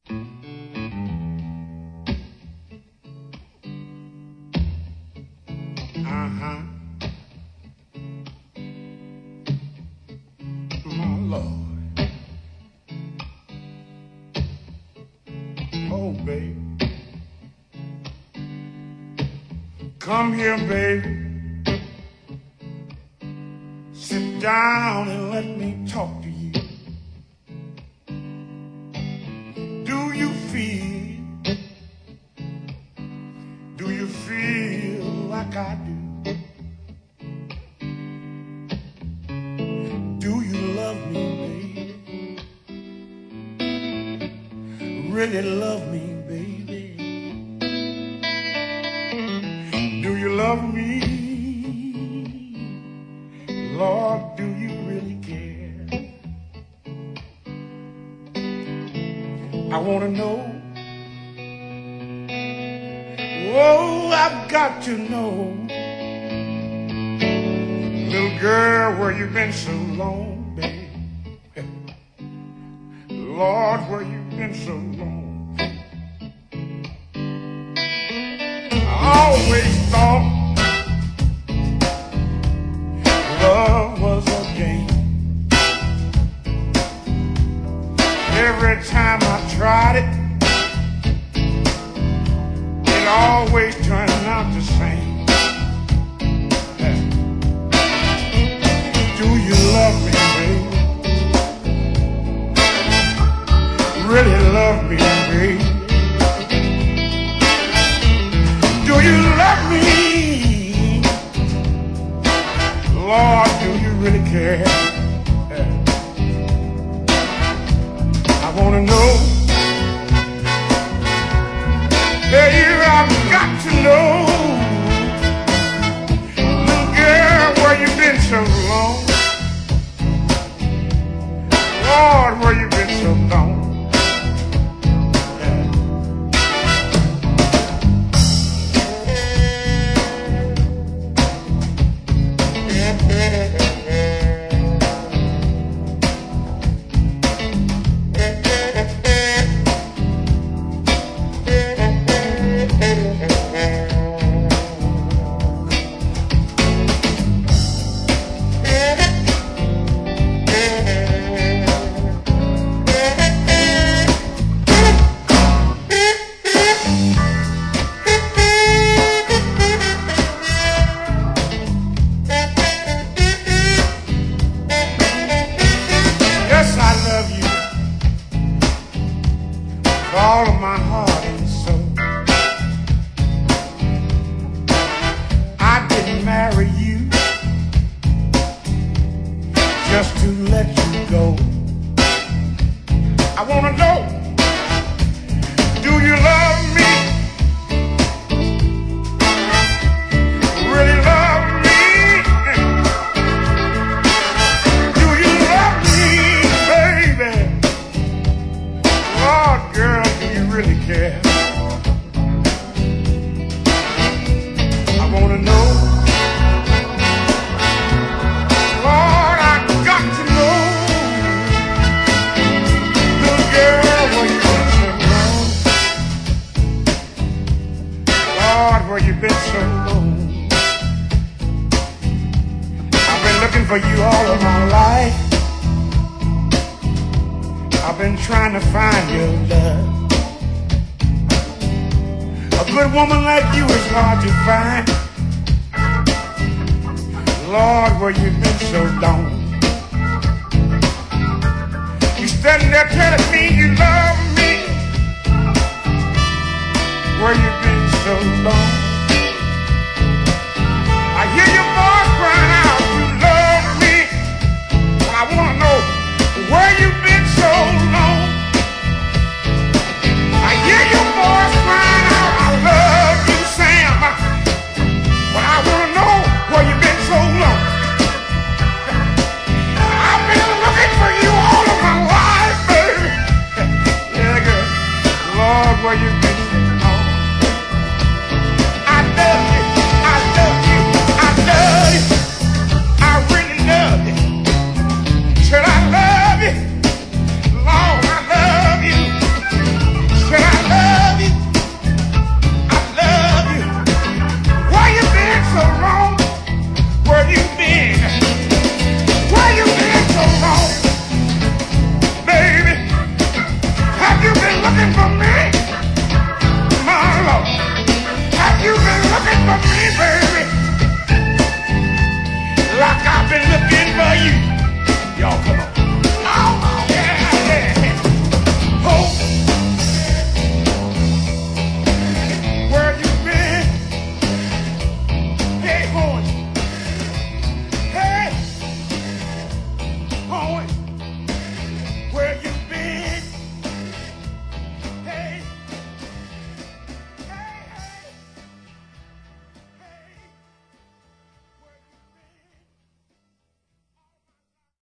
Uh-huh. My Lord. Oh, baby. Come here, baby. Sit down and let me talk to you. Do you feel? Do you feel like I do? Do you love me, baby? Really love me, baby? Do you love me? Lord, do you really care? I want to know. Oh, I've got to know. Little girl, where you been so long, babe? Lord, where you been so long? I always thought love was a game. Every time I tried it, it always turned out the same. Do you love me, baby? Really love me, baby? Do you love me? Lord, do you really care? I want to know. Hey, I've got to know. Little girl, where you been so long? Lord, where you been so long? All of my heart and soul. I didn't marry you just to let you go. I want to know, do you love me? Really love me? Do you love me, baby? Lord, girl, really care. I want to know. Lord, I got to know. Little girl, where you been so long? Lord, where you been so long? I've been looking for you all of my life. I've been trying to find your love. A good woman like you is hard to find. Lord, where you been so long? You standing there telling me you love me. Where you been so long? I hear your voice crying out, you love me. But I want to know, where you been so long? I hear your voice crying out, I love you, Sam. But I want to know where you been so long. I've been looking for you all of my life, baby. Yeah, girl. Lord, where you been?